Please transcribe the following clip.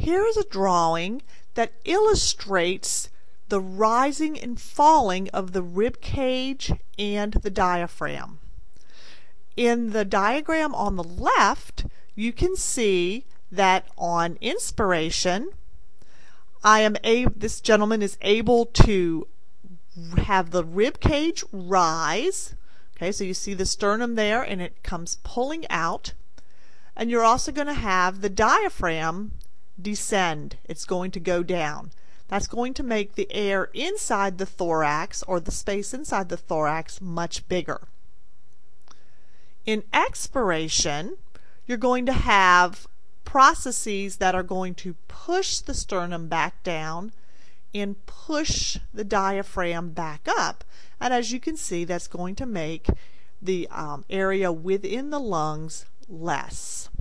Here is a drawing that illustrates the rising and falling of the rib cage and the diaphragm. In the diagram on the left, you can see that on inspiration, this gentleman is able to have the rib cage rise. Okay, so you see the sternum there and it comes pulling out. And you're also going to have the diaphragm descend. It's going to go down. That's going to make the air inside the thorax, or the space inside the thorax, much bigger. In expiration, you're going to have processes that are going to push the sternum back down and push the diaphragm back up. And as you can see, that's going to make the area within the lungs less.